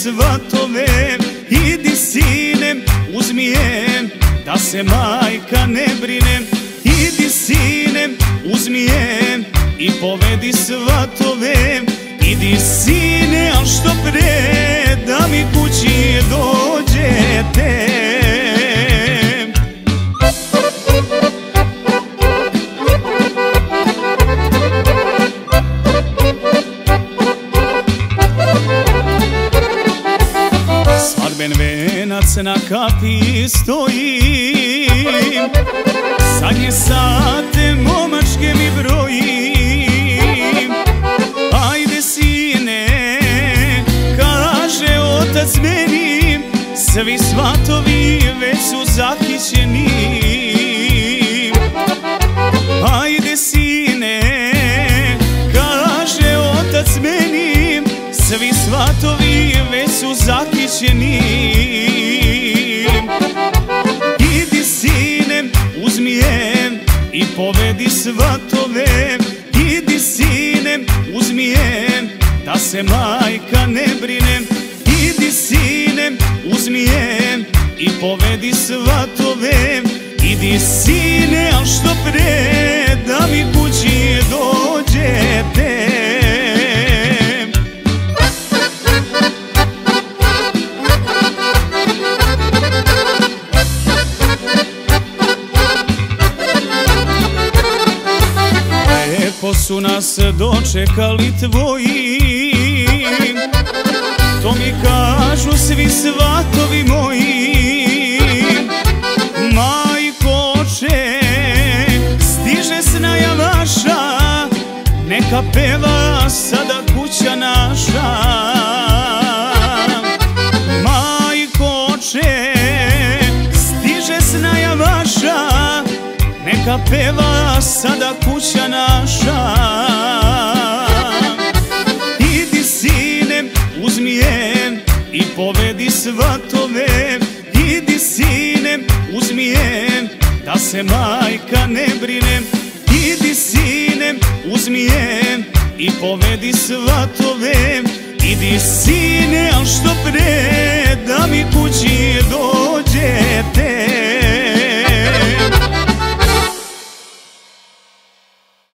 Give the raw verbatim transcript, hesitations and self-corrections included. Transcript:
svatove. Idi sine, uzmi je, da se majka ne brine. Idi sine, uzmi je i povedi svatove. Idi sine, al što pre, da mi kući dođete. Svadben venac na kapiji stoji, zadnje sate momačke mi brojim. Ajde sine, kaže otac meni, svi svatovi već su zakićeni. Ajde sine, kaže otac meni, svi svatovi već su zakićeni. Idi sine, uzmi je i povedi svatove. Idi sine, uzmi je, da se majka ne brine. Idi sine, uzmi je i povedi svatove. Idi sine, al što pre, da mi kući dođete. Lepo su nas dočekali tvoji, to mi kažu svi svatovi moji. Majko oče, stiže snaja vaša, neka peva sada kuća naša. Majko oče, stiže snaja vaša, neka peva sada kuća naša. Idi sine, uzmi je i povedi svatove. Idi sine, uzmi je, da se majka ne brine. Idi sine, uzmi je i povedi svatove. Idi sine, al što